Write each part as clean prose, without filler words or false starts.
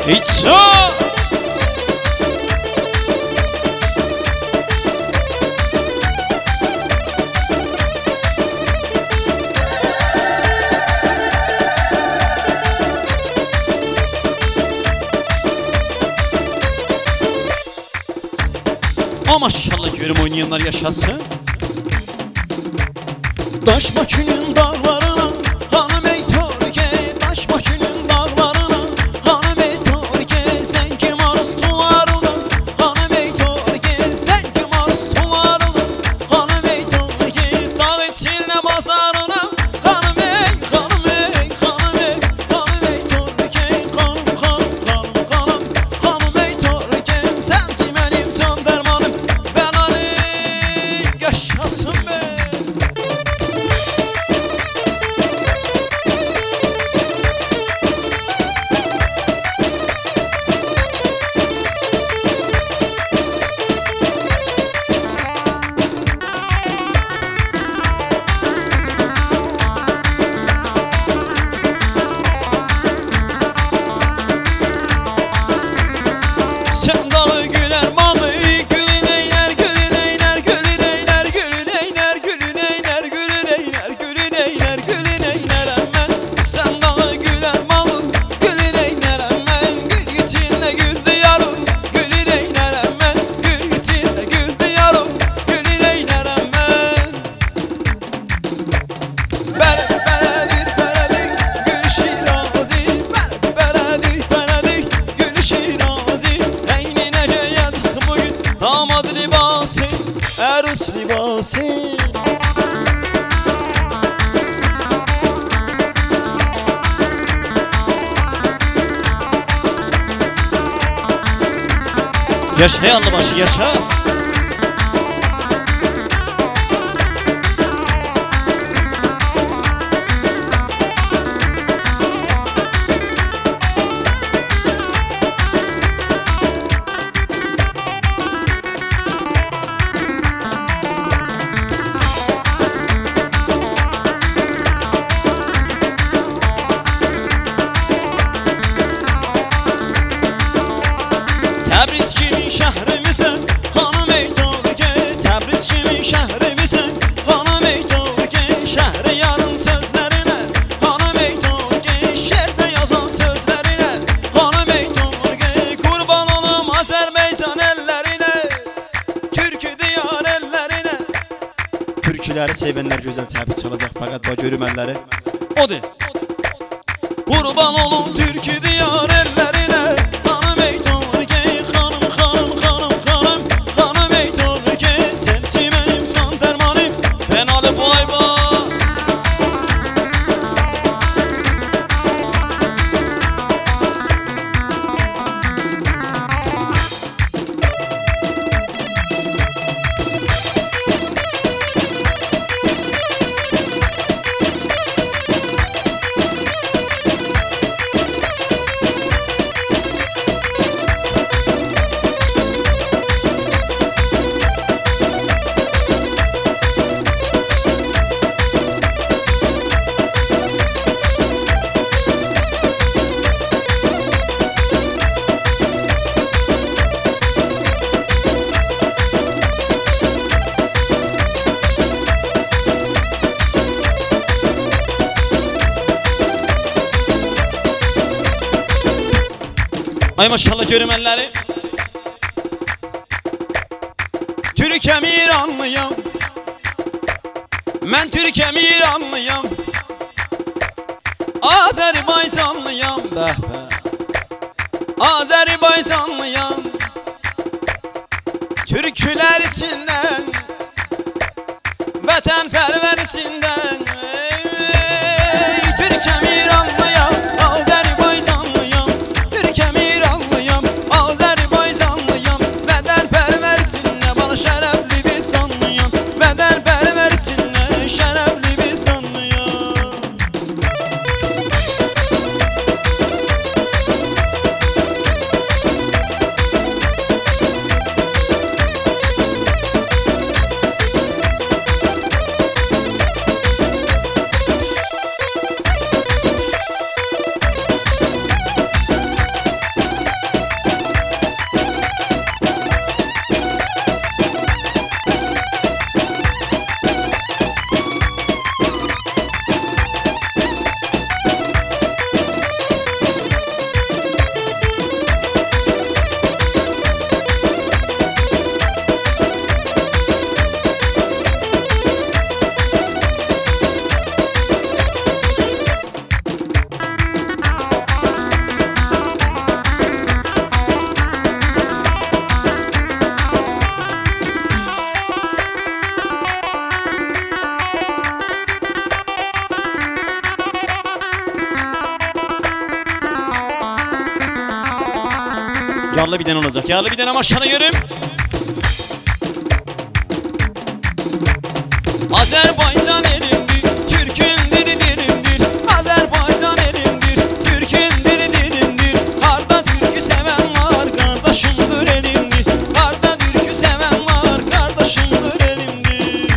İço. Ama maşallah görüm oynayanlar yaşasın. Daş maçının dağlarına hanım ey Türkiye, daş maçının dağlarına hanım ey Türkiye, sen kim arzularına hanım ey Türkiye, sen kim arzularına hanım ey Türkiye, dağ içine bazarına hanım ey, hanım ey, hanım ey, hanım ey Türkiye, hanım ey Türkiye, sensin benim can dermanım, ben Ali yaşasın be. Sen dağı güler malı, gülün eyler, gülün eyler, gülün eyler, gülün eyler, gülün eyler, gülün eyler, gülün eyler, gülün eyler emmen. Sen dağı güler malı, gülün eyler emmen, gül içinde gül diyarım, gülün eyler emmen, gül içinde gül diyarım, gülün eyler emmen. Beredik, beredik, gül şirazi, beredik, beredik, gül şirazi. Eyni nece yatık bugün damat libası, erus libası. Yaşa yanlı başı yaşa. Təbriz kimin şəhrimisən, xanım ey Türkiyə, Təbriz kimin şəhrimisən, xanım ey Türkiyə, şəhri yarın sözlərinə, xanım ey Türkiyə, şeirdə yazan sözlərinə, xanım ey Türkiyə, qurban olum Azərbaycan ellərinə, türkü diyar ellərinə. Türküləri sevənlər gözəl təbrik çalacaq, fəqət bax görüm əlləri. Odur. Qurban olum türkü diyar ellərinə, xanım ey Türkiyə, xanım, xanım, xanım, xanım, xanım ey Türkiyə, sensin mənim can dərmanım, mən Ali Boyba. Ay maşallah görüm əlləri. Türkəm İranlıyam, mən Türkəm İranlıyam, Azərbaycanlıyam, bəh bəh, Azərbaycanlıyam. Türkülər içindən, vətənpərvər içindən, Türkəm İranlıyam, Azərbaycanlıyam, Türkəm İranlıyam, Azərbaycanlıyam, vətənpərvər içindən, bana şərəfli bir sanlıyam, vətənpərvər içindən, şərəfli bir sanlıyam. Yarlı bir tane olacak. Yarlı bir tane maşallah görüm. Azerbaycan elimdir, Türk'ün dili dilimdir. Azerbaycan elimdir, Türk'ün dili dilimdir. Harda türkü seven var, kardeşimdir elimdir. Harda türkü seven var, kardeşimdir elimdir.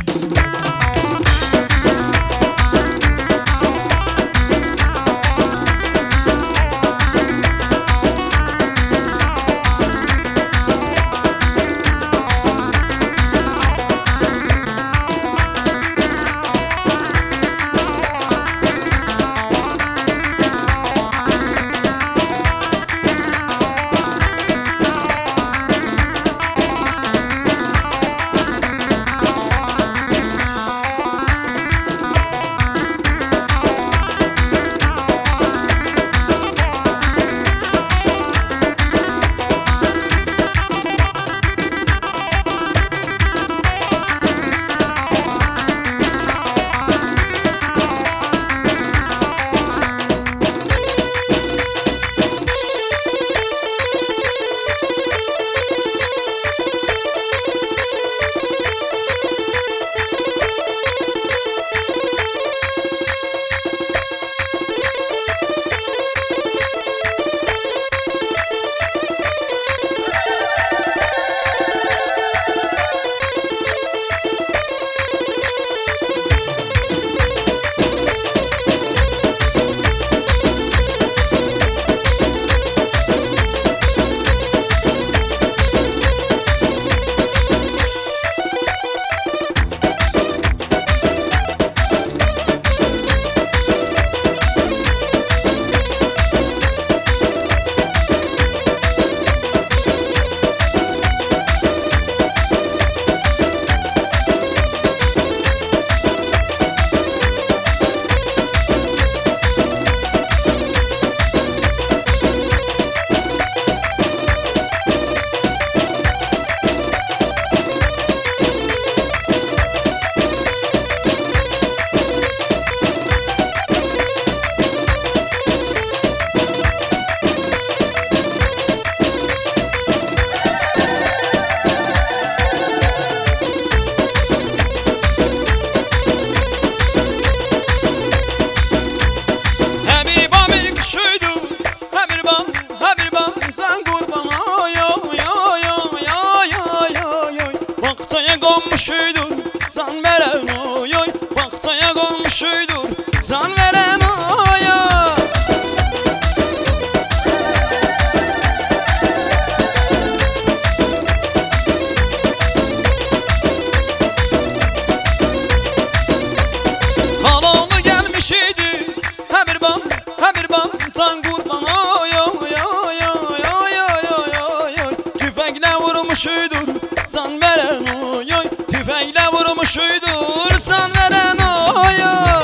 Konmuşuydur can veren oy oy. Baktaya konmuşuydur can veren oy oy. Haloğlu gelmiş idi ha bir bam can kurban oy oy oy oy oy oy oy oy. Tüfekle vurmuşuydur can veren oy oy. Tüfekle vurmuşuydur can veren oy oy.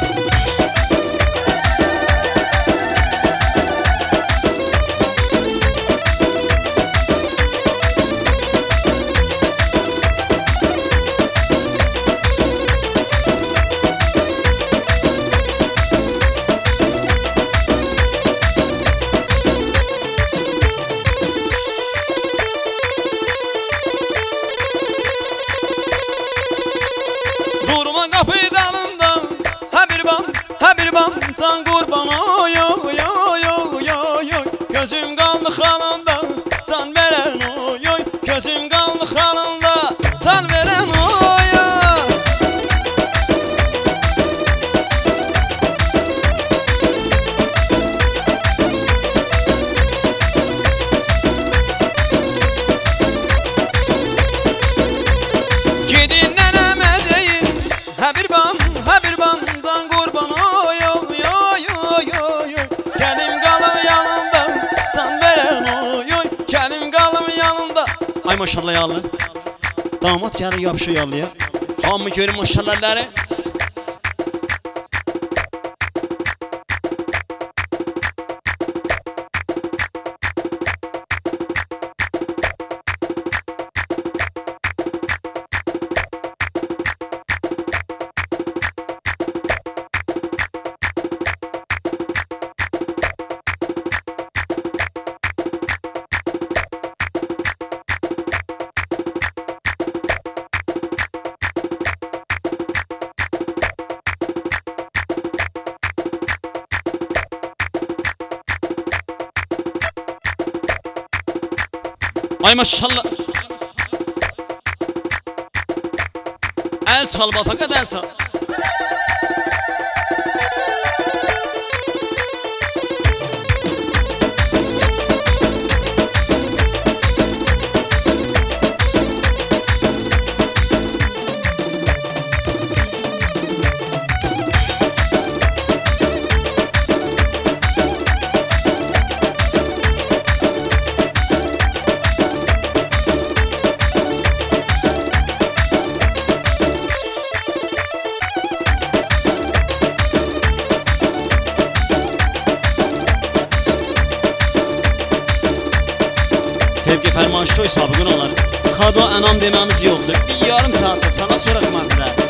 Durma kapı dalında ha bir bam can kurban oy oy oy oy oy oy. Gözüm kaldı halında can veren oy oy. Gözüm kaldı halında can veren oy oy. Gidin neneme deyin ha bir bam can kurban oy oy oy oy oy. Kelim kalım yanında can veren oy oy. Kelim kalım yanında. Ay maşallah yallı. Damat gelir yapışıyor yallıya. Hamı görün maşallahları. Ay maşallah. El çal bak, fakat el çal. Tevki ferman şoy sabıqın olar. Kado enam dememiz yoktur. Bir yarım saate sana sonra kımartılar.